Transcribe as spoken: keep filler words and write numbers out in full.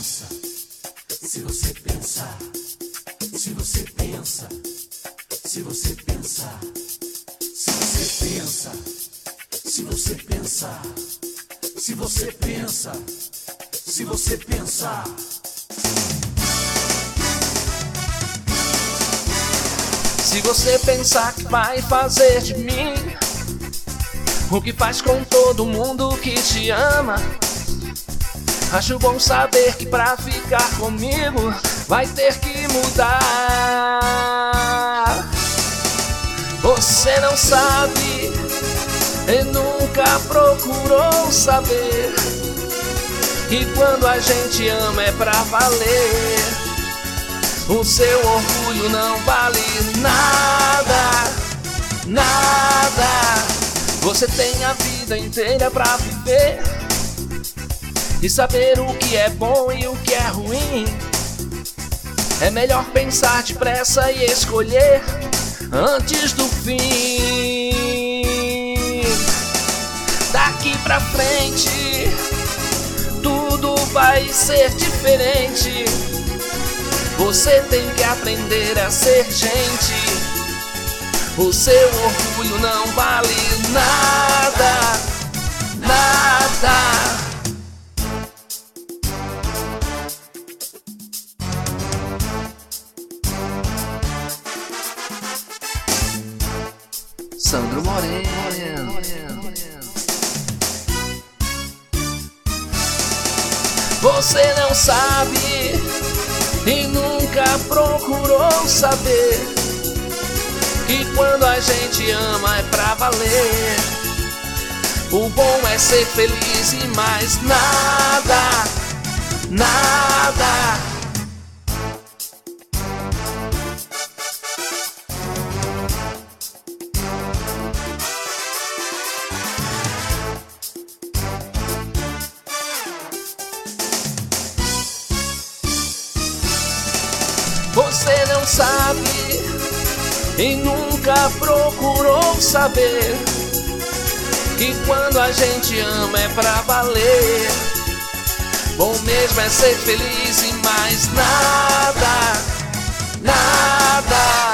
pensa, se você pensar, se você pensa, se você pensar, se você pensa, se você pensar, se você pensa, se você pensar. Se você pensar que vai fazer de mim o que faz com todo mundo que te ama, acho bom saber que pra ficar comigo vai ter que mudar. Você não sabe e nunca procurou saber que quando a gente ama é pra valer. O seu orgulho não vale nada, nada. Você tem a vida inteira pra viver e saber o que é bom e o que é ruim. É melhor pensar depressa e escolher antes do fim. Daqui pra frente tudo vai ser diferente. Você tem que aprender a ser gente. O seu orgulho não vale nada, nada. Sandro Moreno. Você não sabe e nunca procurou saber que quando a gente ama é pra valer. O bom é ser feliz e mais nada, nada. Você não sabe e nunca procurou saber que quando a gente ama é pra valer. Bom mesmo é ser feliz e mais nada, nada.